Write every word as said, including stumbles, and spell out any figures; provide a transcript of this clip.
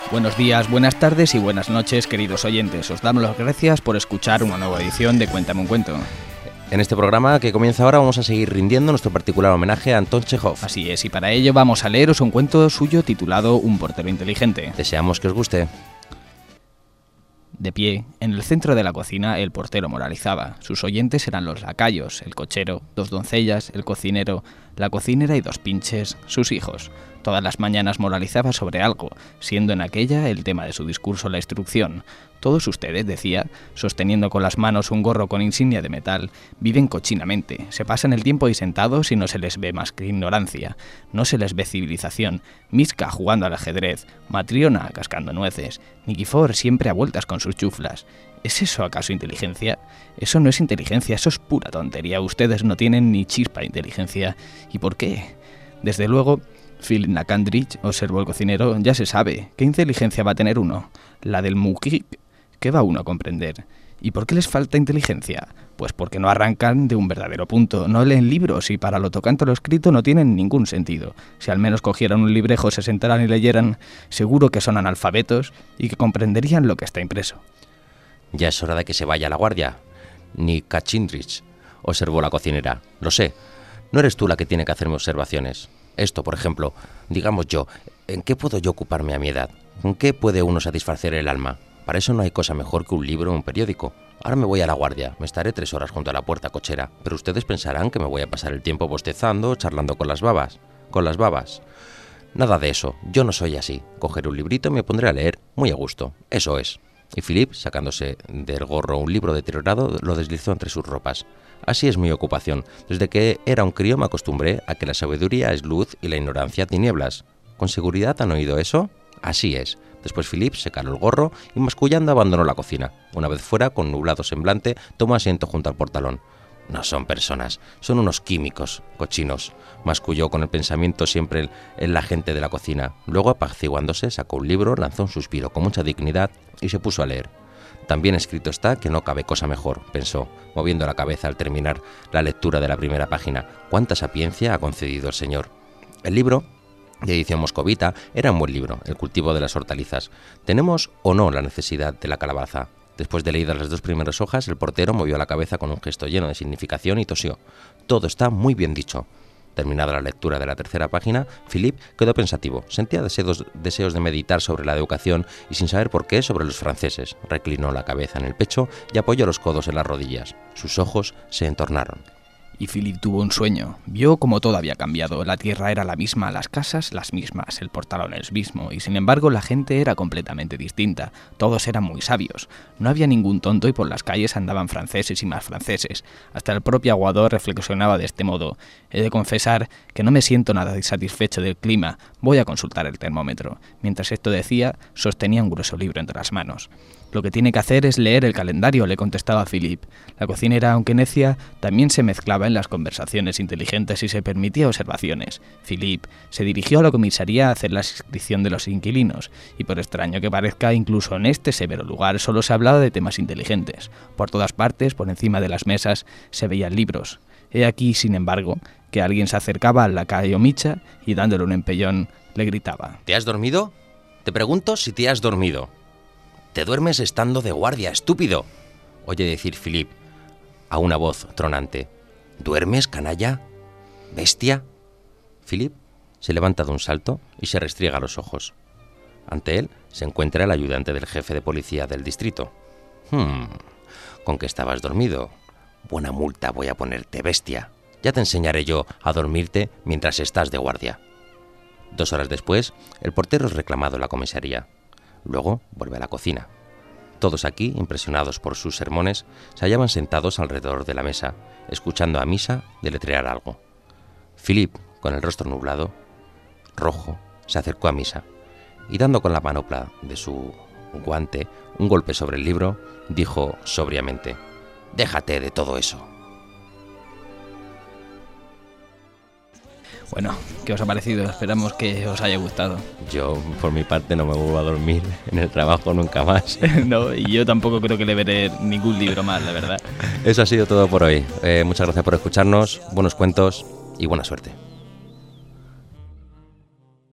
Buenos días, buenas tardes y buenas noches, queridos oyentes. Os damos las gracias por escuchar una nueva edición de Cuéntame un cuento. En este programa que comienza ahora vamos a seguir rindiendo nuestro particular homenaje a Anton Chejov. Así es, y para ello vamos a leeros un cuento suyo titulado Un portero inteligente. Deseamos que os guste. De pie, en el centro de la cocina, el portero moralizaba. Sus oyentes eran los lacayos, el cochero, dos doncellas, el cocinero, la cocinera y dos pinches, sus hijos. Todas las mañanas moralizaba sobre algo, siendo en aquella el tema de su discurso la instrucción. Todos ustedes, decía, sosteniendo con las manos un gorro con insignia de metal, viven cochinamente, se pasan el tiempo ahí sentados y no se les ve más que ignorancia, no se les ve civilización, Miska jugando al ajedrez, Matriona cascando nueces, Nikifor siempre a vueltas con sus chuflas. ¿Es eso acaso inteligencia? Eso no es inteligencia, eso es pura tontería, ustedes no tienen ni chispa de inteligencia. ¿Y por qué? Desde luego, Philip Nakandrich, observó el cocinero, ya se sabe, ¿qué inteligencia va a tener uno? La del mukik. ¿Qué va uno a comprender? ¿Y por qué les falta inteligencia? Pues porque no arrancan de un verdadero punto, no leen libros y para lo tocante a lo escrito no tienen ningún sentido. Si al menos cogieran un librejo, se sentaran y leyeran, seguro que son analfabetos y que comprenderían lo que está impreso. Ya es hora de que se vaya a la guardia. Ni Kachindrich, observó la cocinera. Lo sé, no eres tú la que tiene que hacerme observaciones. Esto, por ejemplo, digamos yo, ¿en qué puedo yo ocuparme a mi edad? ¿En qué puede uno satisfacer el alma? Para eso no hay cosa mejor que un libro o un periódico. Ahora me voy a la guardia, me estaré tres horas junto a la puerta cochera, pero ustedes pensarán que me voy a pasar el tiempo bostezando o charlando con las babas. Con las babas. Nada de eso, yo no soy así. Cogeré un librito y me pondré a leer, muy a gusto. Eso es. Y Philip, sacándose del gorro un libro deteriorado, lo deslizó entre sus ropas. Así es mi ocupación. Desde que era un crío me acostumbré a que la sabiduría es luz y la ignorancia tinieblas. ¿Con seguridad han oído eso? Así es. Después Philip se caló el gorro y mascullando abandonó la cocina. Una vez fuera, con nublado semblante, tomó asiento junto al portalón. No son personas, son unos químicos, cochinos, masculló con el pensamiento siempre en la gente de la cocina. Luego, apaciguándose, sacó un libro, lanzó un suspiro con mucha dignidad y se puso a leer. También escrito está que no cabe cosa mejor, pensó, moviendo la cabeza al terminar la lectura de la primera página. Cuánta sapiencia ha concedido el Señor. El libro, de edición moscovita, era un buen libro, El cultivo de las hortalizas. ¿Tenemos o no la necesidad de la calabaza? Después de leídas las dos primeras hojas, el portero movió la cabeza con un gesto lleno de significación y tosió. Todo está muy bien dicho. Terminada la lectura de la tercera página, Philip quedó pensativo. Sentía deseos, deseos de meditar sobre la educación y, sin saber por qué, sobre los franceses. Reclinó la cabeza en el pecho y apoyó los codos en las rodillas. Sus ojos se entornaron. Y Philip tuvo un sueño. Vio como todo había cambiado. La tierra era la misma, las casas las mismas, el portalón el mismo, y sin embargo la gente era completamente distinta. Todos eran muy sabios. No había ningún tonto y por las calles andaban franceses y más franceses. Hasta el propio aguador reflexionaba de este modo. He de confesar que no me siento nada satisfecho del clima. Voy a consultar el termómetro. Mientras esto decía, sostenía un grueso libro entre las manos. Lo que tiene que hacer es leer el calendario, le contestaba Philip. La cocinera, aunque necia, también se mezclaba en las conversaciones inteligentes y se permitía observaciones. Philip se dirigió a la comisaría a hacer la inscripción de los inquilinos, y por extraño que parezca, incluso en este severo lugar solo se hablaba de temas inteligentes. Por todas partes, por encima de las mesas, se veían libros. He aquí, sin embargo, que alguien se acercaba al lacayo Micha y dándole un empellón, le gritaba. ¿Te has dormido? Te pregunto si te has dormido. «Te duermes estando de guardia, estúpido», oye decir Philip a una voz tronante. «¿Duermes, canalla? ¿Bestia?» Philip se levanta de un salto y se restriega los ojos. Ante él se encuentra el ayudante del jefe de policía del distrito. «Hmm, ¿con qué estabas dormido? Buena multa voy a ponerte, bestia. Ya te enseñaré yo a dormirte mientras estás de guardia». Dos horas después, el portero es reclamado en la comisaría. Luego vuelve a la cocina. Todos aquí, impresionados por sus sermones, se hallaban sentados alrededor de la mesa, escuchando a Misa deletrear algo. Philip, con el rostro nublado, rojo, se acercó a Misa y, dando con la manopla de su guante un golpe sobre el libro, dijo sobriamente: «Déjate de todo eso». Bueno, ¿qué os ha parecido? Esperamos que os haya gustado. Yo, por mi parte, no me vuelvo a dormir en el trabajo nunca más. No, y yo tampoco creo que le veré ningún libro más, la verdad. Eso ha sido todo por hoy. Eh, muchas gracias por escucharnos, buenos cuentos y buena suerte.